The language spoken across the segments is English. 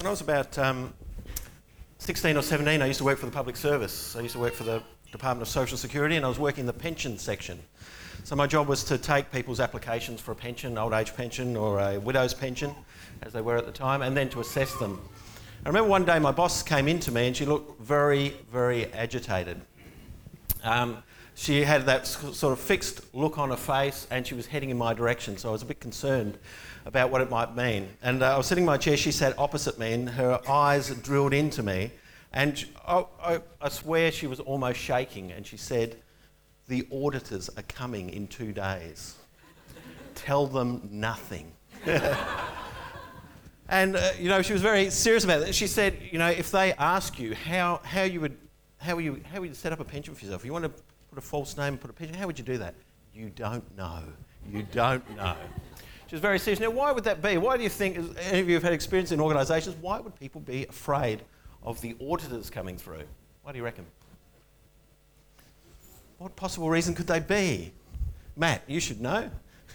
When I was about 16 or 17, I used to work for the public service. I used to work for the Department of Social Security, and I was working in the pension section. So my job was to take people's applications for a pension, old age pension or a widow's pension, as they were at the time, and then to assess them. I remember one day my boss came in to me and she looked very, very agitated. She had that sort of fixed look on her face and she was heading in my direction, so I was a bit concerned about what it might mean. And I was sitting in my chair, she sat opposite me and her eyes drilled into me, and I swear she was almost shaking, and she said, "The auditors are coming in 2 days. Tell them nothing." And she was very serious about it. She said, if they ask you how you would set up a pension for yourself, if you want to put a false name and put a pension, how would you do that? You don't know. You don't know. She was very serious. Now, why would that be? Why do you think, as any of you have had experience in organisations, why would people be afraid of the auditors coming through? What do you reckon? What possible reason could they be? Matt, you should know.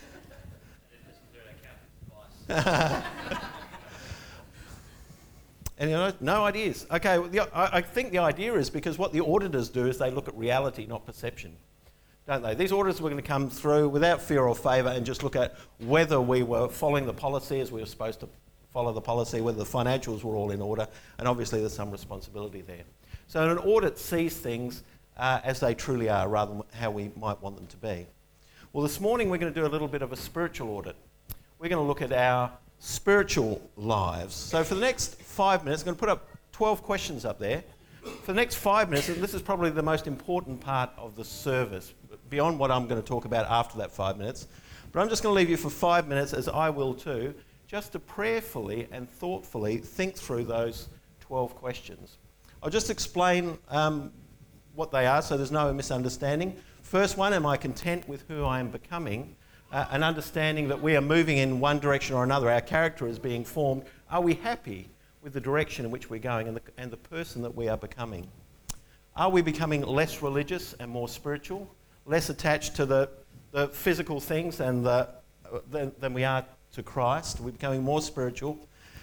And no ideas. Okay, I think the idea is because what the auditors do is they look at reality, not perception, don't they? These auditors were going to come through without fear or favour and just look at whether we were following the policy as we were supposed to follow the policy, whether the financials were all in order, and obviously there's some responsibility there. So an audit sees things as they truly are rather than how we might want them to be. Well, this morning we're going to do a little bit of a spiritual audit. We're going to look at our spiritual lives. So for the next 5 minutes, I'm going to put up 12 questions up there. For the next 5 minutes, and this is probably the most important part of the service, beyond what I'm going to talk about after that 5 minutes, but I'm just going to leave you for 5 minutes, as I will too, just to prayerfully and thoughtfully think through those 12 questions. I'll just explain what they are so there's no misunderstanding. First one, am I content with who I am becoming? An understanding that we are moving in one direction or another, our character is being formed. Are we happy with the direction in which we're going and the person that we are becoming? Are we becoming less religious and more spiritual, less attached to the physical things than we are to Christ? Are we becoming more spiritual?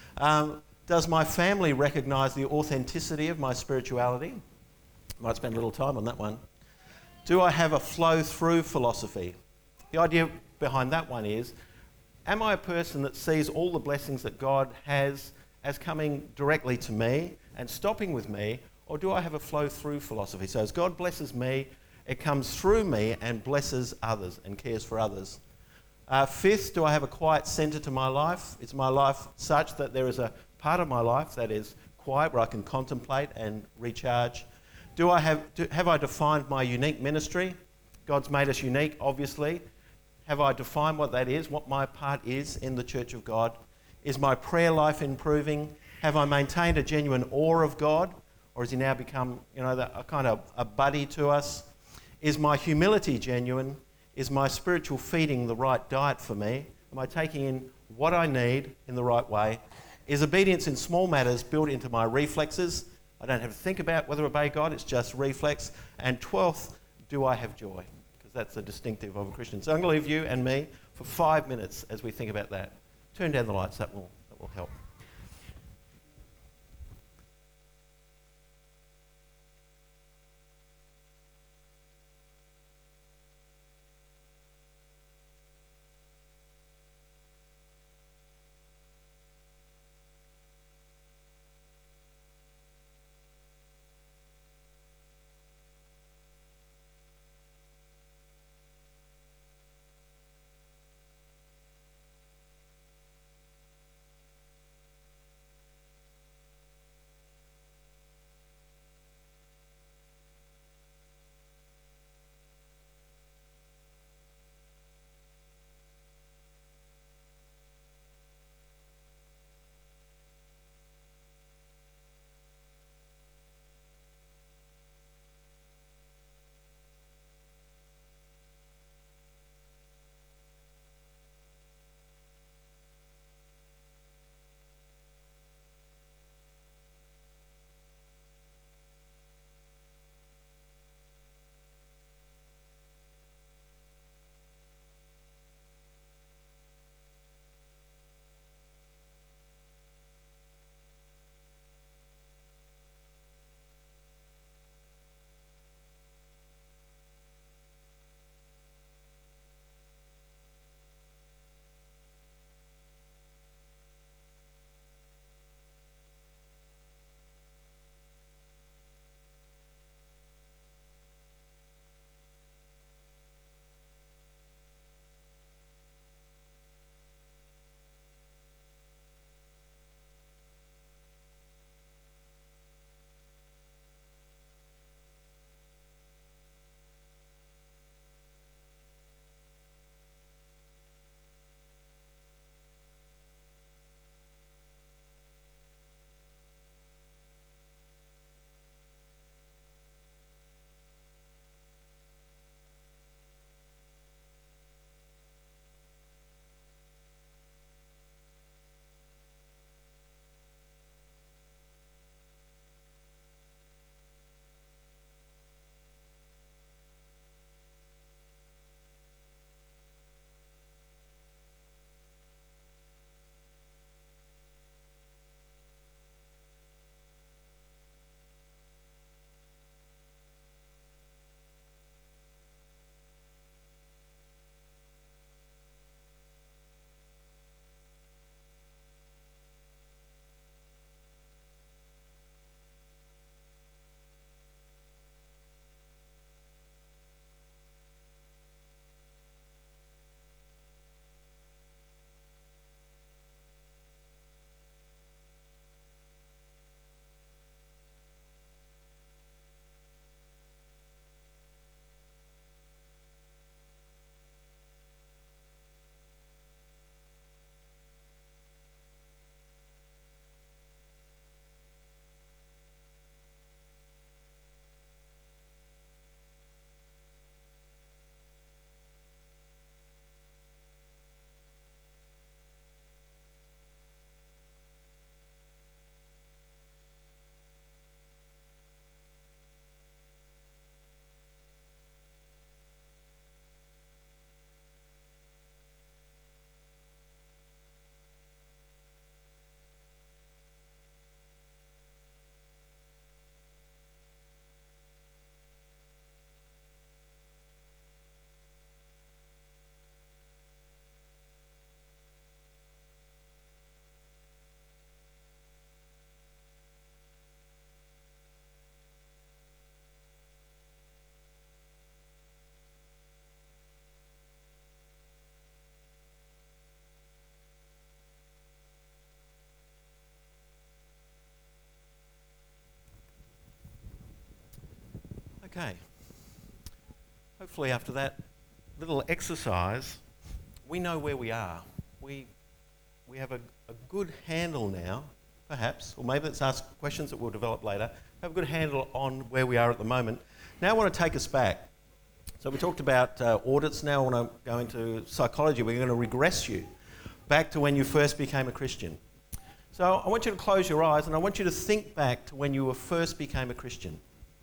Does my family recognise the authenticity of my spirituality? Might spend a little time on that one. Do I have a flow-through philosophy? The idea behind that one is, am I a person that sees all the blessings that God has as coming directly to me and stopping with me, or do I have a flow-through philosophy? So as God blesses me, it comes through me and blesses others and cares for others. Fifth, do I have a quiet centre to my life? Is my life such that there is a part of my life that is quiet where I can contemplate and recharge? Have I defined my unique ministry? God's made us unique, obviously. Have I defined what that is, what my part is in the Church of God? Is my prayer life improving? Have I maintained a genuine awe of God? Or has he now become, a kind of a buddy to us? Is my humility genuine? Is my spiritual feeding the right diet for me? Am I taking in what I need in the right way? Is obedience in small matters built into my reflexes? I don't have to think about whether to obey God, it's just reflex. And 12th, do I have joy? That's the distinctive of a Christian. So I'm going to leave you and me for 5 minutes as we think about that. Turn down the lights, that will help. Okay. Hopefully after that little exercise, we know where we are. We have a good handle now, perhaps, or maybe let's ask questions that we'll develop later, have a good handle on where we are at the moment. Now I want to take us back. So we talked about audits. Now I want to go into psychology. We're going to regress you back to when you first became a Christian. So I want you to close your eyes and I want you to think back to when you first became a Christian.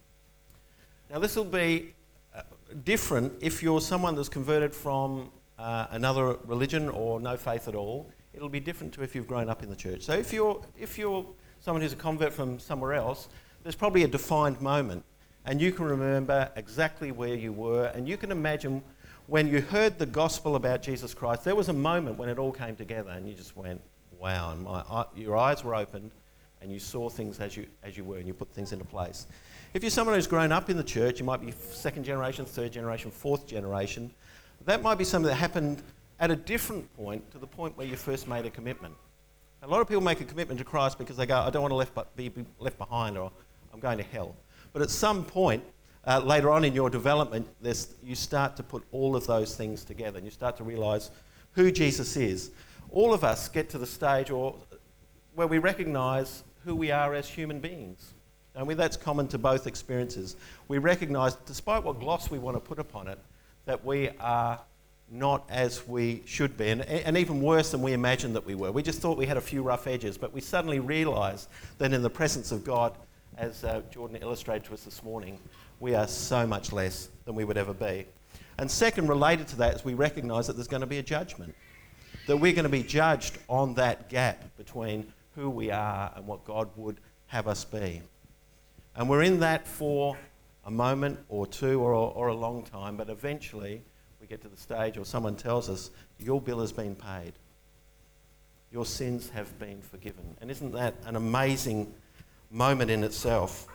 Now this will be different if you're someone that's converted from another religion or no faith at all. It'll be different to if you've grown up in the church. So if you're someone who's a convert from somewhere else, there's probably a defined moment and you can remember exactly where you were and you can imagine when you heard the gospel about Jesus Christ, there was a moment when it all came together and you just went, wow, and your eyes were opened and you saw things as you were and you put things into place. If you're someone who's grown up in the church, you might be second generation, third generation, fourth generation, that might be something that happened at a different point to the point where you first made a commitment. A lot of people make a commitment to Christ because they go, I don't want to be left behind or I'm going to hell. But at some point, later on in your development, you start to put all of those things together and you start to realise who Jesus is. All of us get to the stage where we recognise who we are as human beings. And that's common to both experiences. We recognise, despite what gloss we want to put upon it, that we are not as we should be, and even worse than we imagined that we were. We just thought we had a few rough edges, but we suddenly realised that in the presence of God, as Jordan illustrated to us this morning, we are so much less than we would ever be. And second, related to that, is we recognise that there's going to be a judgment, that we're going to be judged on that gap between who we are and what God would have us be. And we're in that for a moment or two or a long time, but eventually we get to the stage or someone tells us, your bill has been paid. Your sins have been forgiven. And isn't that an amazing moment in itself?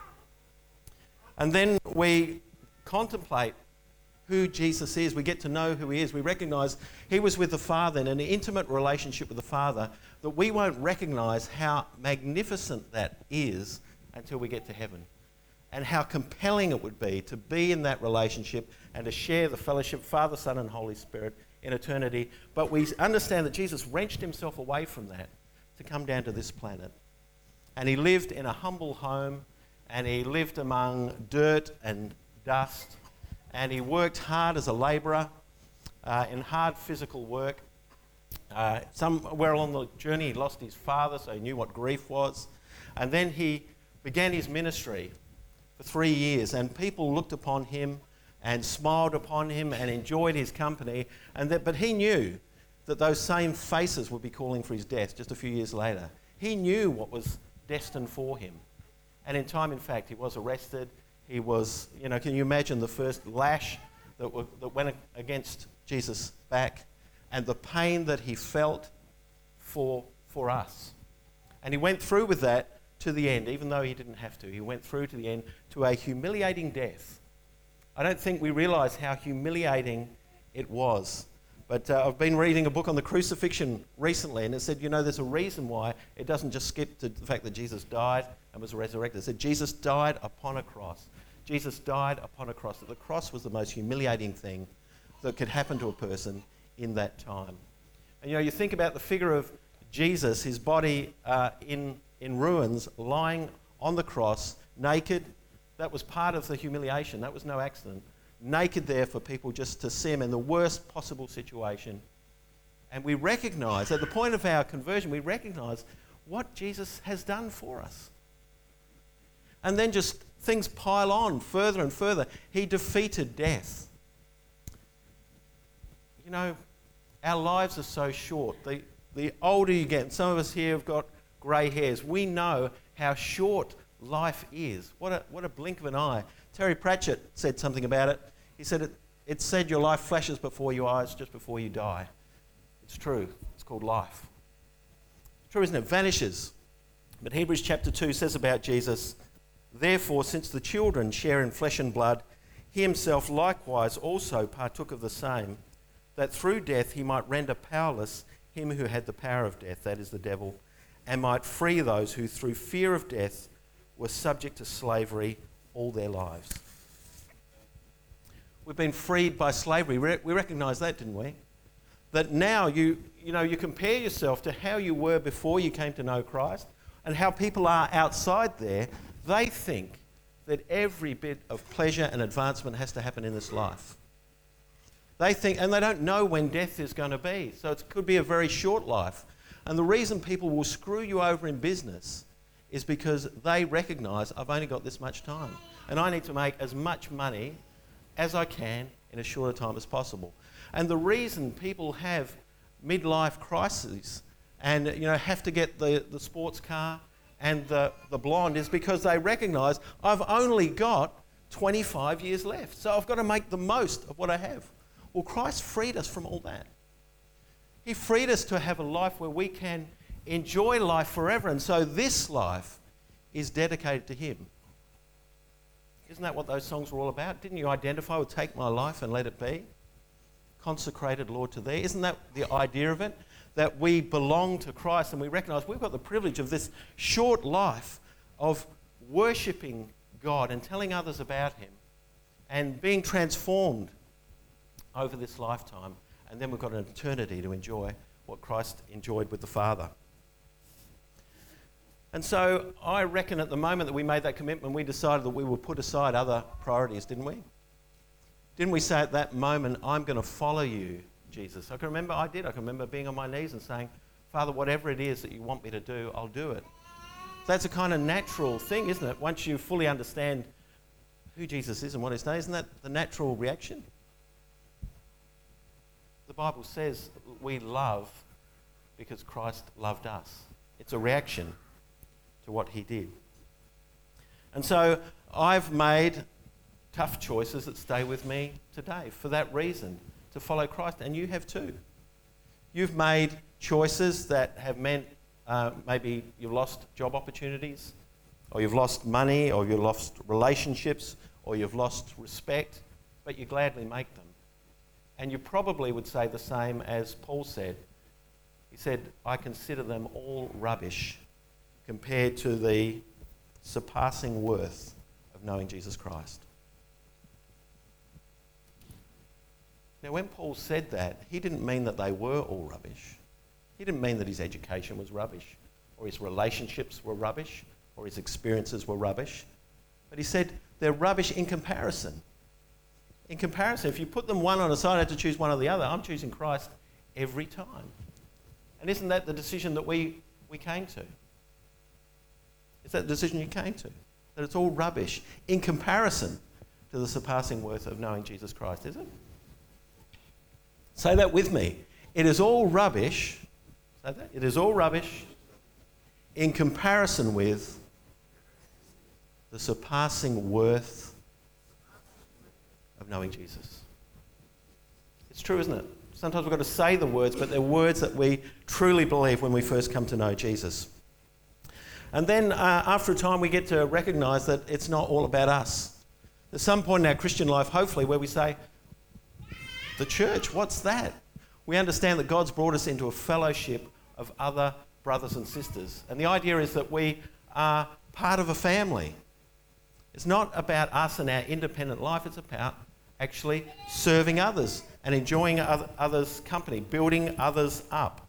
And then we contemplate who Jesus is. We get to know who he is. We recognise he was with the Father in an intimate relationship with the Father that we won't recognise how magnificent that is until we get to heaven, and how compelling it would be to be in that relationship and to share the fellowship, Father, Son and Holy Spirit in eternity. But we understand that Jesus wrenched himself away from that to come down to this planet. And he lived in a humble home, and he lived among dirt and dust, and he worked hard as a labourer in hard physical work. Somewhere along the journey he lost his father, so he knew what grief was. And then he began his ministry for 3 years, and people looked upon him and smiled upon him and enjoyed his company. But he knew that those same faces would be calling for his death just a few years later. He knew what was destined for him. And in time, in fact, he was arrested. He was, can you imagine the first lash that went against Jesus' back and the pain that he felt for us? And he went through with that to the end, even though he didn't have to. He went through to the end to a humiliating death. I don't think we realise how humiliating it was. But I've been reading a book on the crucifixion recently, and it said, there's a reason why it doesn't just skip to the fact that Jesus died and was resurrected. It said Jesus died upon a cross. Jesus died upon a cross. That the cross was the most humiliating thing that could happen to a person in that time. And you think about the figure of Jesus, his body in ruins, lying on the cross, naked. That was part of the humiliation. That was no accident. Naked there for people just to see him in the worst possible situation. And we recognise, at the point of our conversion, we recognise what Jesus has done for us. And then just things pile on further and further. He defeated death. Our lives are so short. The older you get, some of us here have got grey hairs. We know how short life is. What a blink of an eye. Terry Pratchett said something about it. He said, it said your life flashes before your eyes just before you die. It's true. It's called life. It's true, isn't it? Vanishes. But Hebrews chapter 2 says about Jesus, therefore, since the children share in flesh and blood, he himself likewise also partook of the same, that through death he might render powerless him who had the power of death, that is the devil, and might free those who through fear of death were subject to slavery all their lives. We've been freed by slavery. We recognise that, didn't we? That now you compare yourself to how you were before you came to know Christ and how people are outside there. They think that every bit of pleasure and advancement has to happen in this life. They think, and they don't know when death is going to be. So it could be a very short life. And the reason people will screw you over in business is because they recognise, I've only got this much time and I need to make as much money as I can in as short a time as possible. And the reason people have midlife crises and have to get the sports car and the blonde is because they recognise, I've only got 25 years left, so I've got to make the most of what I have. Well, Christ freed us from all that. He freed us to have a life where we can enjoy life forever, and so this life is dedicated to Him. Isn't that what those songs were all about? Didn't you identify with take my life and let it be? Consecrated, Lord, to Thee. Isn't that the idea of it? That we belong to Christ and we recognise we've got the privilege of this short life of worshipping God and telling others about Him and being transformed over this lifetime. And then we've got an eternity to enjoy what Christ enjoyed with the Father. And so I reckon at the moment that we made that commitment, we decided that we would put aside other priorities, didn't we? Didn't we say at that moment, I'm going to follow you, Jesus? I can remember being on my knees and saying, Father, whatever it is that you want me to do, I'll do it. That's a kind of natural thing, isn't it? Once you fully understand who Jesus is and what He's done, isn't that the natural reaction? The Bible says we love because Christ loved us. It's a reaction to what He did. And so I've made tough choices that stay with me today for that reason, to follow Christ, and you have too. You've made choices that have meant maybe you've lost job opportunities, or you've lost money, or you've lost relationships, or you've lost respect, but you gladly make them. And you probably would say the same as Paul said. He said, I consider them all rubbish compared to the surpassing worth of knowing Jesus Christ. Now, when Paul said that, he didn't mean that they were all rubbish. He didn't mean that his education was rubbish, or his relationships were rubbish, or his experiences were rubbish. But he said they're rubbish in comparison. In comparison, if you put them one on a side, I had to choose one or the other. I'm choosing Christ every time. And isn't that the decision that we came to? Is that the decision you came to? That it's all rubbish in comparison to the surpassing worth of knowing Jesus Christ, is it? Say that with me. It is all rubbish. Say that. It is all rubbish in comparison with the surpassing worth of knowing Jesus. It's true, isn't it? Sometimes we've got to say the words, but they're words that we truly believe when we first come to know Jesus. And then after a time, we get to recognise that it's not all about us. There's some point in our Christian life, hopefully, where we say, the church, what's that? We understand that God's brought us into a fellowship of other brothers and sisters. And the idea is that we are part of a family. It's not about us and our independent life. It's about actually serving others and enjoying others' company, building others up.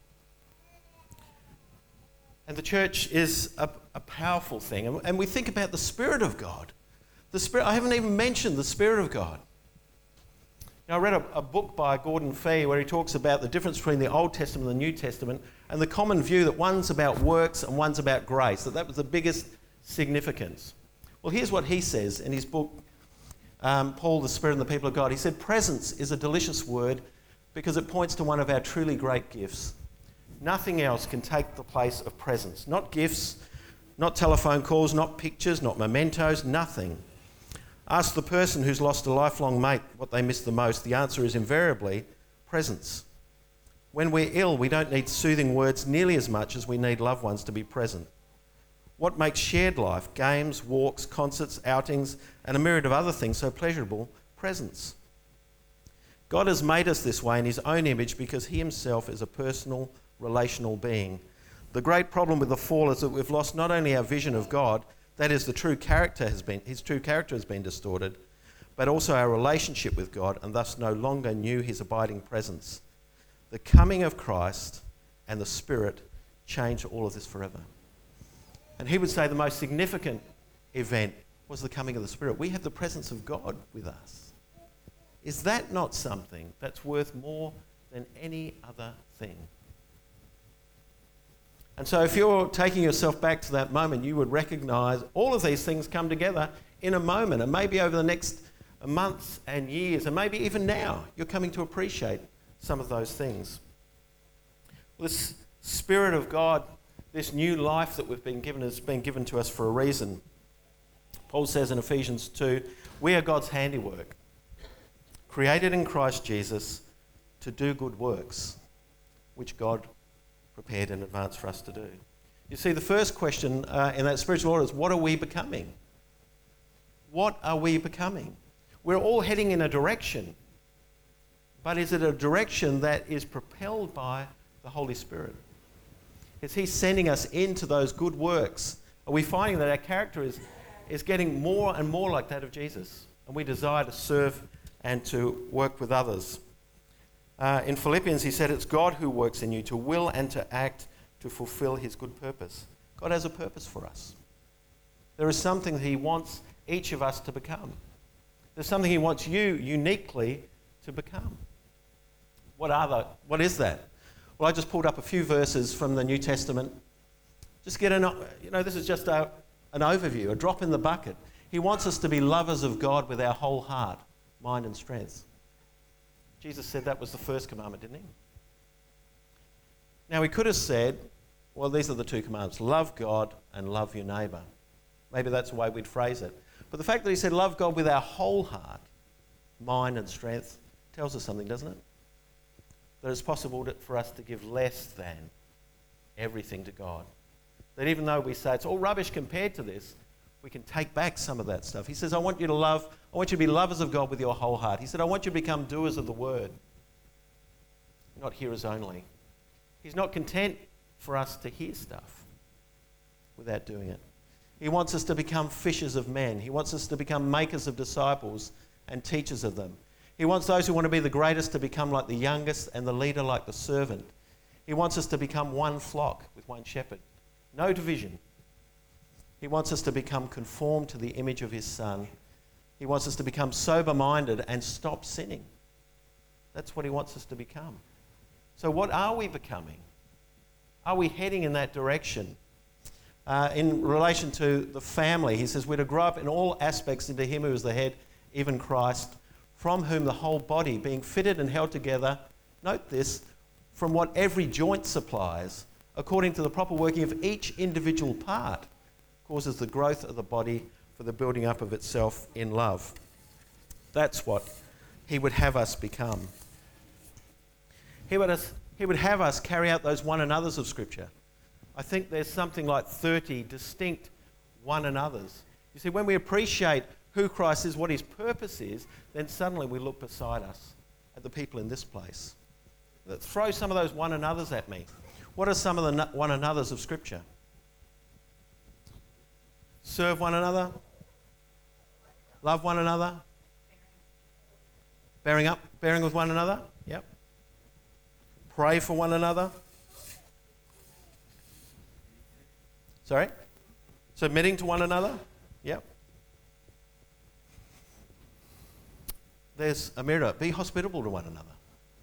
And the church is a powerful thing. And we think about the Spirit of God. I haven't even mentioned the Spirit of God. I read a book by Gordon Fee where he talks about the difference between the Old Testament and the New Testament, and the common view that one's about works and one's about grace, that was the biggest significance. Well, here's what he says in his book, Paul, the Spirit and the People of God. He said, presence is a delicious word because it points to one of our truly great gifts. Nothing else can take the place of presence. Not gifts, not telephone calls, not pictures, not mementos, nothing. Ask the person who's lost a lifelong mate what they miss the most. The answer is invariably presence. When we're ill, we don't need soothing words nearly as much as we need loved ones to be present. What makes shared life, games, walks, concerts, outings, and a myriad of other things so pleasurable? Presence. God has made us this way in His own image because He Himself is a personal, relational being. The great problem with the fall is that we've lost not only our vision of God, that is, His true character has been distorted, but also our relationship with God, and thus no longer knew his abiding presence. The coming of Christ and the Spirit changed all of this forever. And he would say the most significant event was the coming of the Spirit. We have the presence of God with us. Is that not something that's worth more than any other thing? And so if you're taking yourself back to that moment, you would recognise all of these things come together in a moment, and maybe over the next months and years, and maybe even now, you're coming to appreciate some of those things. This Spirit of God, this new life that we've been given, has been given to us for a reason. Paul says in Ephesians 2, we are God's handiwork, created in Christ Jesus to do good works, which God prepared in advance for us to do. You see, the first question in that spiritual order is, what are we becoming? What are we becoming? We're all heading in a direction, but is it a direction that is propelled by the Holy Spirit? Is he sending us into those good works? Are we finding that our character is getting more and more like that of Jesus, and we desire to serve and to work with others? In Philippians, he said, it's God who works in you to will and to act to fulfill his good purpose. God has a purpose for us. There is something that he wants each of us to become. There's something he wants you uniquely to become. What is that? Well, I just pulled up a few verses from the New Testament. Just get this is just an overview, a drop in the bucket. He wants us to be lovers of God with our whole heart, mind and strength. Jesus said that was the first commandment, didn't he? Now, he could have said, well, these are the two commandments, love God and love your neighbour. Maybe that's the way we'd phrase it. But the fact that he said love God with our whole heart, mind and strength tells us something, doesn't it? That it's possible for us to give less than everything to God. That even though we say it's all rubbish compared to this, we can take back some of that stuff. He says, I want you to be lovers of God with your whole heart. He said, I want you to become doers of the word, not hearers only. He's not content for us to hear stuff without doing it. He wants us to become fishers of men. He wants us to become makers of disciples and teachers of them. He wants those who want to be the greatest to become like the youngest and the leader like the servant. He wants us to become one flock with one shepherd. No division. He wants us to become conformed to the image of his Son. He wants us to become sober-minded and stop sinning. That's what he wants us to become. So what are we becoming? Are we heading in that direction? In relation to the family, he says we're to grow up in all aspects into him who is the head, even Christ, from whom the whole body, being fitted and held together, note this, from what every joint supplies, according to the proper working of each individual part, causes the growth of the body for the building up of itself in love. That's what he would have us become. He would have us carry out those one another's of Scripture. I think there's something like 30 distinct one another's. You see, when we appreciate who Christ is, what his purpose is, then suddenly we look beside us at the people in this place. Let's throw some of those one another's at me. What are some of the one another's of Scripture? Serve one another. Love one another. Bearing with one another. Yep. Pray for one another. Sorry? Submitting to one another. Yep. There's a mirror. Be hospitable to one another.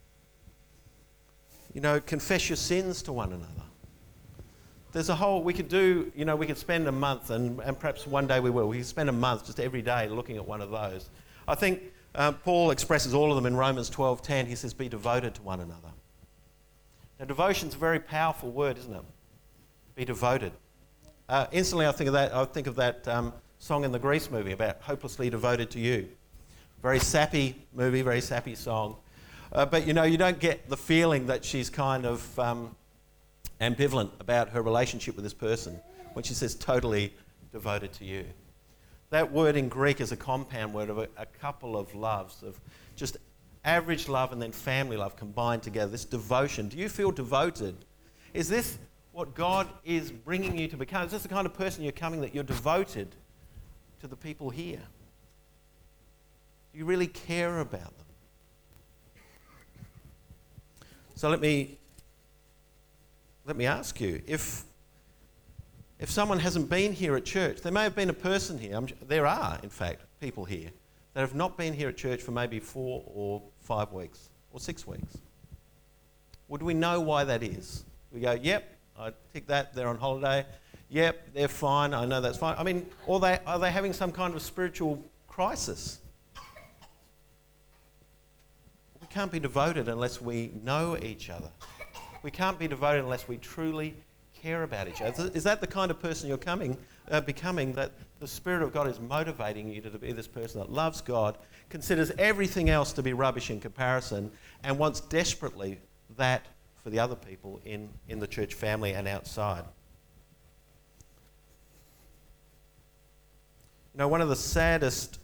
Confess your sins to one another. There's a whole, we could spend a month, and perhaps one day we will. We could spend a month just every day looking at one of those. I think Paul expresses all of them in Romans 12:10. He says, be devoted to one another. Now, devotion's a very powerful word, isn't it? Be devoted. Instantly, I think of that song in the Grease movie about hopelessly devoted to you. Very sappy movie, very sappy song. But you don't get the feeling that she's kind of ambivalent about her relationship with this person when she says totally devoted to you. That word in Greek is a compound word of a couple of loves, of just average love and then family love combined together, this devotion. Do you feel devoted? Is this what God is bringing you to become? Is this the kind of person you're becoming, that you're devoted to the people here? Do you really care about them? So let me ask you, if someone hasn't been here at church, there may have been a person here, there are, in fact, people here that have not been here at church for maybe 4 or 5 weeks or 6 weeks. Would we know why that is? We go, yep, I tick that, they're on holiday. Yep, they're fine, I know that's fine. I mean, are they having some kind of spiritual crisis? We can't be devoted unless we know each other. We can't be devoted unless we truly care about each other. Is that the kind of person you're becoming, that the Spirit of God is motivating you to be this person that loves God, considers everything else to be rubbish in comparison, and wants desperately that for the other people in the church family and outside? You know, one of the saddest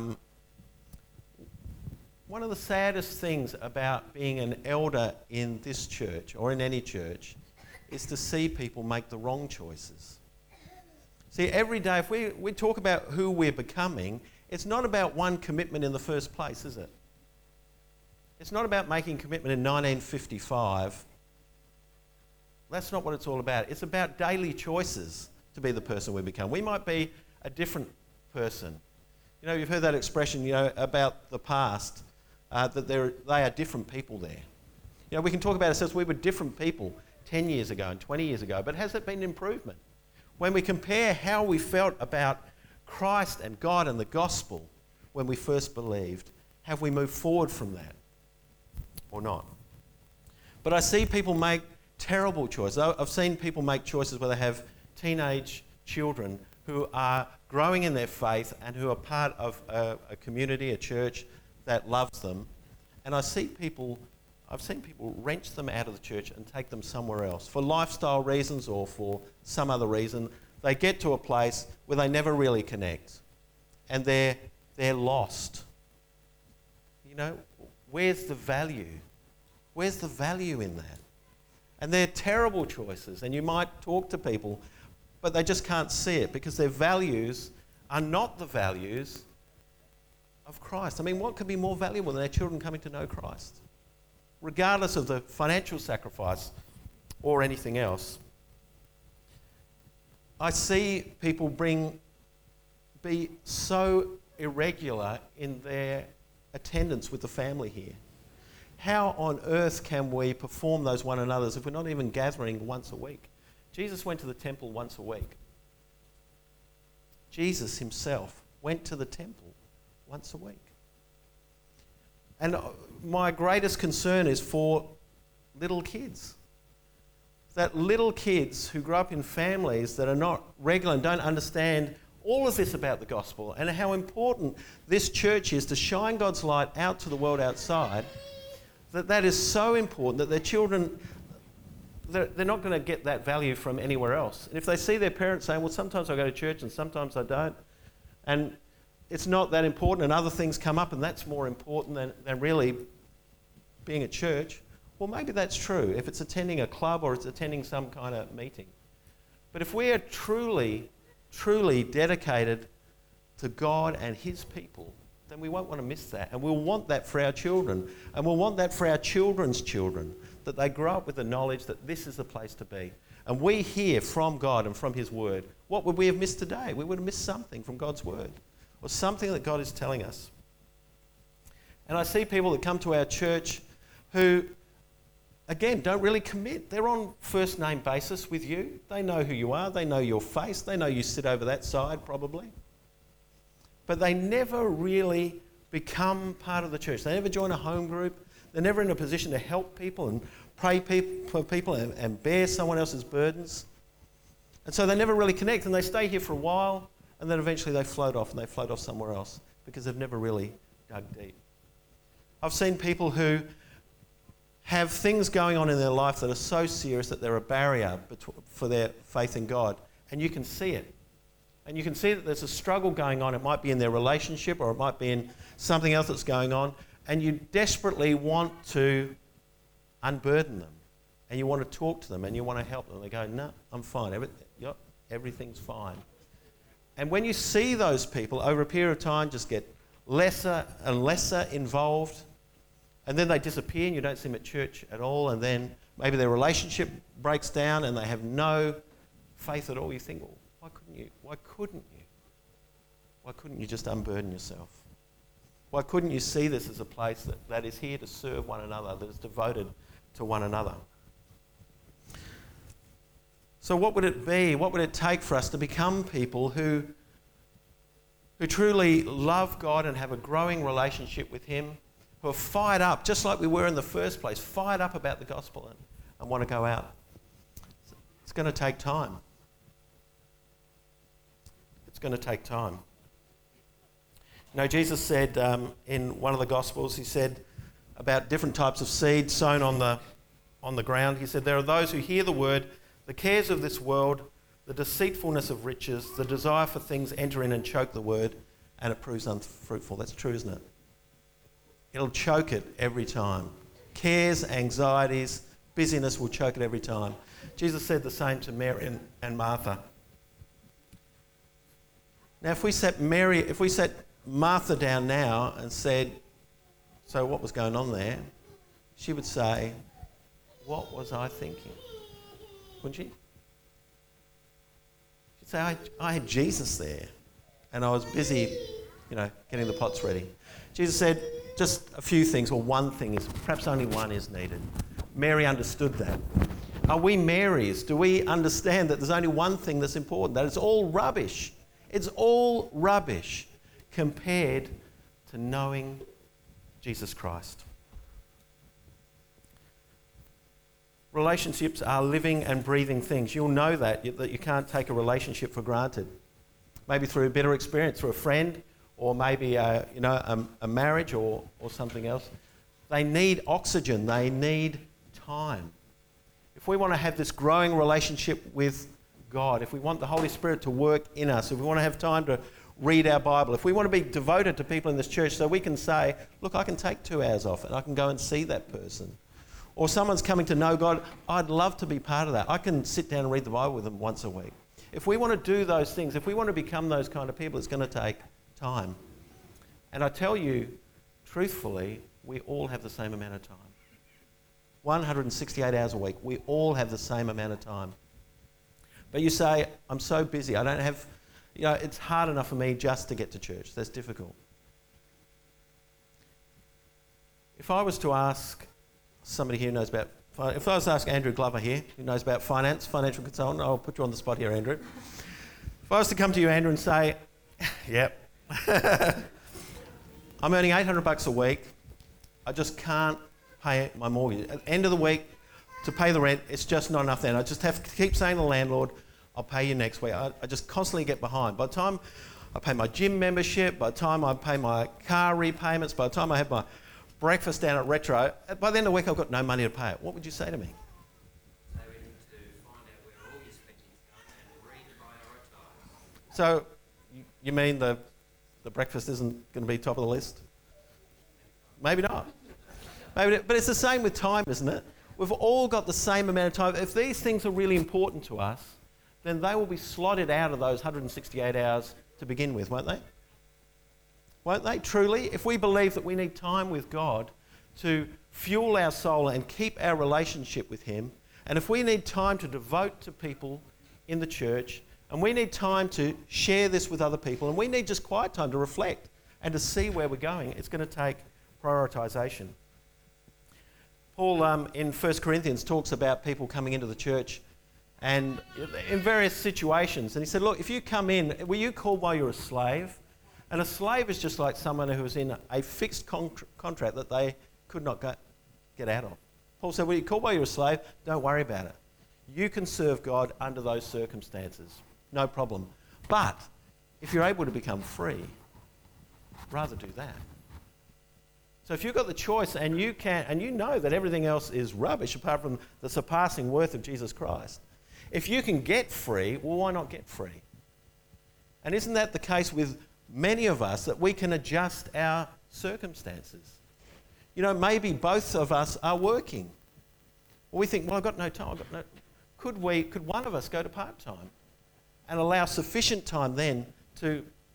things about being an elder in this church or in any church is to see people make the wrong choices. See, every day, if we talk about who we're becoming, it's not about one commitment in the first place, is it? It's not about making commitment in 1955. That's not what it's all about. It's about daily choices to be the person we become. We might be a different person. You know, you've heard that expression, you know, about the past, that they are different people there. You know, we can talk about ourselves, we were different people 10 years ago and 20 years ago, but has it been an improvement? When we compare how we felt about Christ and God and the gospel when we first believed, have we moved forward from that or not? But I see people make terrible choices. I've seen people make choices where they have teenage children who are growing in their faith and who are part of a community, a church that loves them. And I've seen people wrench them out of the church and take them somewhere else for lifestyle reasons or for some other reason. They get to a place where they never really connect, and they're lost. You know, where's the value? Where's the value in that? And they're terrible choices, and you might talk to people, but they just can't see it because their values are not the values of Christ. I mean, what could be more valuable than their children coming to know Christ? Regardless of the financial sacrifice or anything else. I see people be so irregular in their attendance with the family here. How on earth can we perform those one another's if we're not even gathering once a week? Jesus went to the temple once a week. Jesus himself went to the temple once a week. And my greatest concern is for little kids. That little kids who grow up in families that are not regular and don't understand all of this about the gospel and how important this church is to shine God's light out to the world outside, that is so important that their children, they're not going to get that value from anywhere else. And if they see their parents saying, well, sometimes I go to church and sometimes I don't, and it's not that important and other things come up and that's more important than really being at church, well, maybe that's true if it's attending a club or it's attending some kind of meeting. But if we are truly, truly dedicated to God and his people, then we won't want to miss that. And we'll want that for our children. And we'll want that for our children's children, that they grow up with the knowledge that this is the place to be. And we hear from God and from his word. What would we have missed today? We would have missed something from God's word or something that God is telling us. And I see people that come to our church who, again, don't really commit. They're on first name basis with you. They know who you are. They know your face. They know you sit over that side probably. But they never really become part of the church. They never join a home group. They're never in a position to help people and pray for people and bear someone else's burdens. And so they never really connect, and they stay here for a while, and then eventually they float off, and they float off somewhere else because they've never really dug deep. I've seen people who have things going on in their life that are so serious that they're a barrier for their faith in God, and you can see it. And you can see that there's a struggle going on. It might be in their relationship or it might be in something else that's going on. And you desperately want to unburden them. And you want to talk to them and you want to help them. They go, no, I'm fine. Everything's fine. And when you see those people over a period of time just get lesser and lesser involved, and then they disappear and you don't see them at church at all, and then maybe their relationship breaks down and they have no faith at all. You think, well, why couldn't you? Why couldn't you just unburden yourself? Why couldn't you see this as a place that is here to serve one another, that is devoted to one another? So what would it be? What would it take for us to become people who truly love God and have a growing relationship with Him, who are fired up, just like we were in the first place, fired up about the gospel and want to go out? It's going to take time. It's going to take time. You know, Jesus said in one of the Gospels, He said about different types of seed sown on the ground. He said, there are those who hear the word, the cares of this world, the deceitfulness of riches, the desire for things enter in and choke the word, and it proves unfruitful. That's true, isn't it? It'll choke it every time. Cares, anxieties, busyness will choke it every time. Jesus said the same to Mary and Martha. Now, if we set Martha down now and said, so what was going on there? She would say, what was I thinking? Wouldn't she? She'd say, I had Jesus there and I was busy, getting the pots ready. Jesus said just a few things, or one thing is, perhaps only one is needed. Mary understood that. Are we Marys? Do we understand that there's only one thing that's important, that it's all rubbish? It's all rubbish compared to knowing Jesus Christ. Relationships are living and breathing things. You'll know that you can't take a relationship for granted. Maybe through a bitter experience, through a friend, or maybe a marriage or something else. They need oxygen. They need time. If we want to have this growing relationship with God, if we want the Holy Spirit to work in us, if we want to have time to read our Bible, if we want to be devoted to people in this church so we can say, look, I can take 2 hours off and I can go and see that person. Or someone's coming to know God, I'd love to be part of that. I can sit down and read the Bible with them once a week. If we want to do those things, if we want to become those kind of people, it's going to take time. And I tell you, truthfully, we all have the same amount of time. 168 hours a week. We all have the same amount of time. But you say, I'm so busy, I don't have, it's hard enough for me just to get to church. That's difficult. If I was to ask somebody here who knows about, if I was to ask Andrew Glover here, who knows about finance, financial consultant, I'll put you on the spot here, Andrew. If I was to come to you, Andrew, and say, yep, I'm earning $800 a week, I just can't pay my mortgage. At the end of the week, to pay the rent, it's just not enough then. I just have to keep saying to the landlord, I'll pay you next week. I just constantly get behind. By the time I pay my gym membership, by the time I pay my car repayments, by the time I have my breakfast down at Retro, by the end of the week I've got no money to pay it. What would you say to me? So we need to find out where all your spending's going and reprioritise. So you mean the breakfast isn't going to be top of the list? Maybe not. But it's the same with time, isn't it? We've all got the same amount of time. If these things are really important to us, then they will be slotted out of those 168 hours to begin with, won't they? Won't they, truly? If we believe that we need time with God to fuel our soul and keep our relationship with Him, and if we need time to devote to people in the church, and we need time to share this with other people, and we need just quiet time to reflect and to see where we're going, it's going to take prioritisation. Paul in 1 Corinthians talks about people coming into the church and in various situations. And he said, look, if you come in, were you called while you're a slave? And a slave is just like someone who was in a fixed contract that they could not get out of. Paul said, were you called while you're a slave? Don't worry about it. You can serve God under those circumstances. No problem. But if you're able to become free, rather do that. So if you've got the choice and you know that everything else is rubbish apart from the surpassing worth of Jesus Christ, if you can get free, well, why not get free? And isn't that the case with many of us, that we can adjust our circumstances? Maybe both of us are working. Or we think, well, I've got no time. Could one of us go to part-time and allow sufficient time then to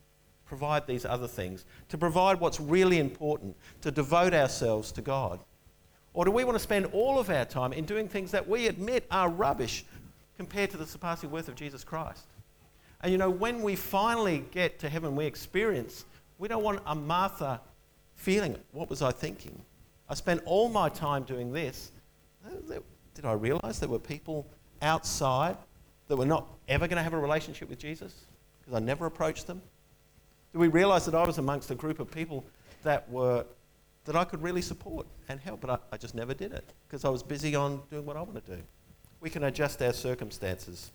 provide these other things, to provide what's really important, to devote ourselves to God? Or do we want to spend all of our time in doing things that we admit are rubbish compared to the surpassing worth of Jesus Christ? And you know, when we finally get to heaven, we don't want a Martha feeling, what was I thinking? I spent all my time doing this. Did I realise there were people outside that were not ever going to have a relationship with Jesus because I never approached them? Did we realise that I was amongst a group of people that I could really support and help, but I just never did it because I was busy on doing what I want to do? We can adjust our circumstances.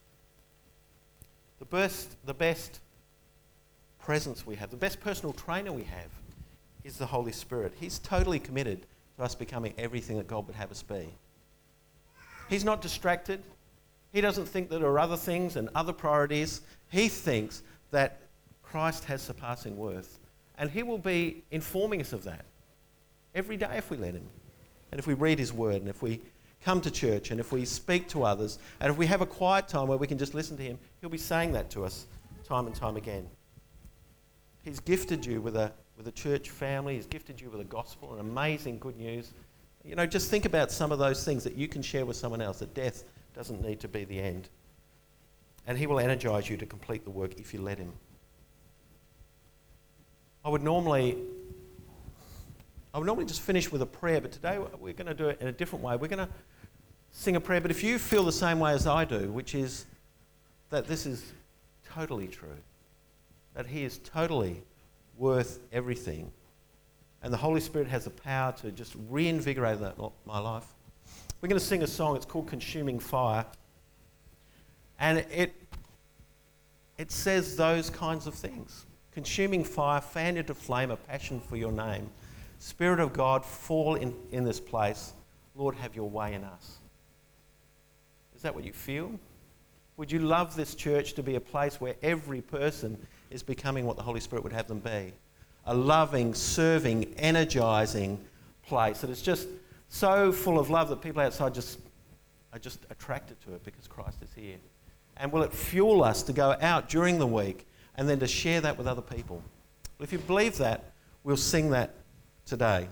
The best presence we have, the best personal trainer we have is the Holy Spirit. He's totally committed to us becoming everything that God would have us be. He's not distracted. He doesn't think that there are other things and other priorities. He thinks that Christ has surpassing worth. And he will be informing us of that every day if we let him. And if we read his word, and if we come to church, and if we speak to others, and if we have a quiet time where we can just listen to him, he'll be saying that to us time and time again. He's gifted you with a church family. He's gifted you with a gospel and amazing good news. You know, just think about some of those things that you can share with someone else, that death doesn't need to be the end. And he will energise you to complete the work if you let him. I would normally just finish with a prayer, but today we're going to do it in a different way. We're going to sing a prayer, but if you feel the same way as I do, which is that this is totally true, that he is totally worth everything, and the Holy Spirit has the power to just reinvigorate my life, we're going to sing a song. It's called Consuming Fire, and it says those kinds of things. Consuming fire, fan into flame, a passion for your name. Spirit of God, fall in this place. Lord, have your way in us. Is that what you feel? Would you love this church to be a place where every person is becoming what the Holy Spirit would have them be? A loving, serving, energising place that is just so full of love that people outside are just attracted to it because Christ is here. And will it fuel us to go out during the week and then to share that with other people? Well, if you believe that, we'll sing that today.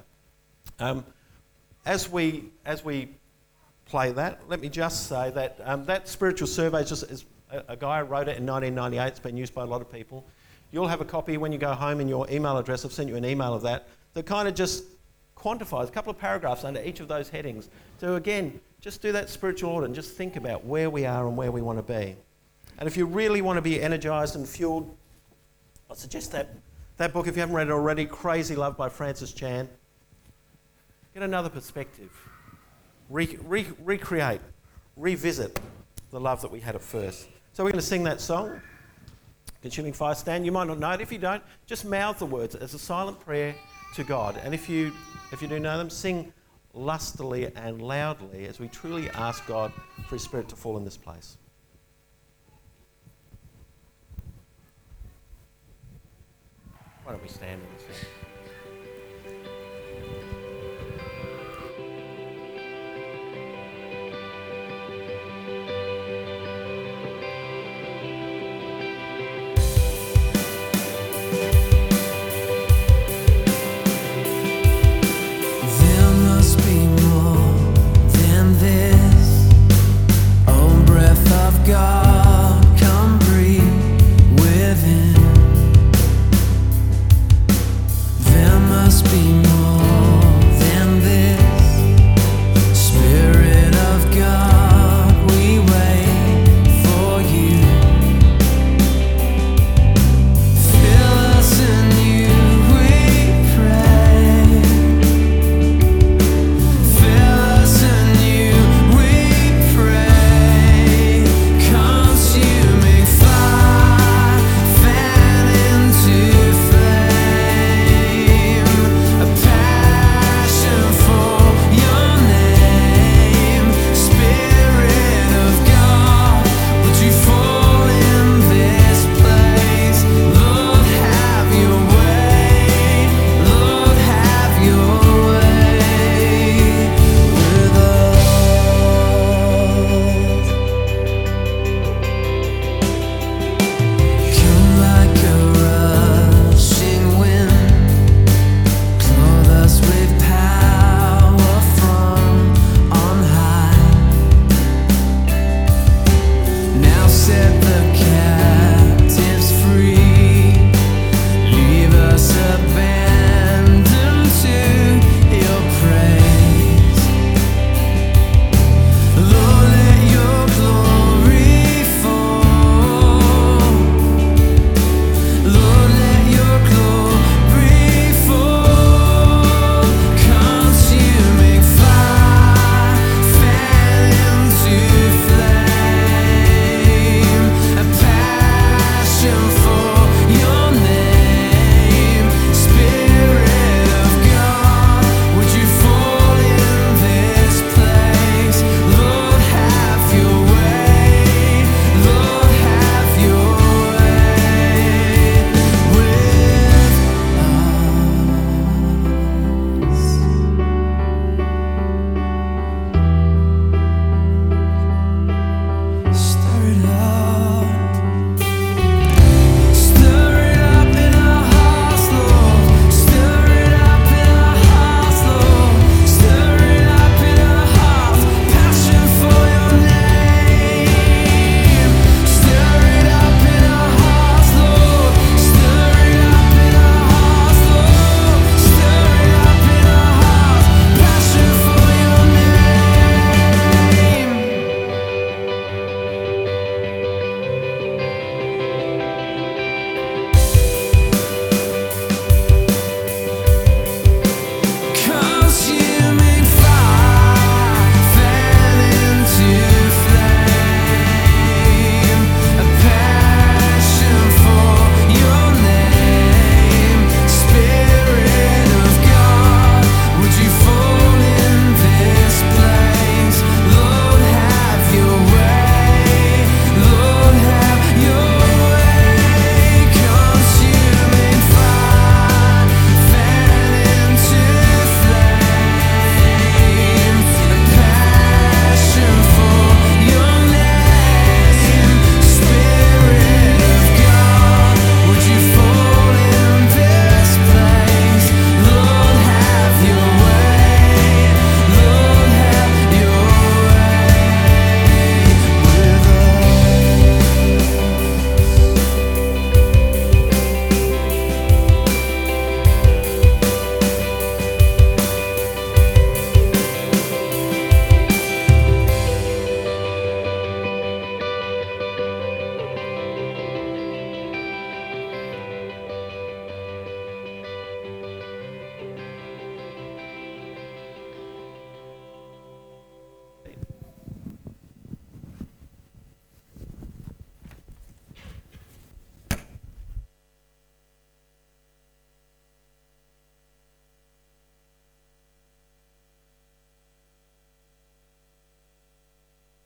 As we play that, let me just say that that spiritual survey is a guy wrote it in 1998. It's been used by a lot of people. You'll have a copy when you go home in your email address. I've sent you an email of that kind of just quantifies a couple of paragraphs under each of those headings. So again, just do that spiritual audit and just think about where we are and where we want to be. And if you really want to be energised and fueled, I suggest that book, if you haven't read it already, Crazy Love by Francis Chan. Get another perspective. Recreate, revisit the love that we had at first. So we're going to sing that song, Consuming Fire. Stand. You might not know it. If you don't, just mouth the words as a silent prayer to God. And if you do know them, sing lustily and loudly as we truly ask God for his Spirit to fall in this place. Why don't we stand and sing?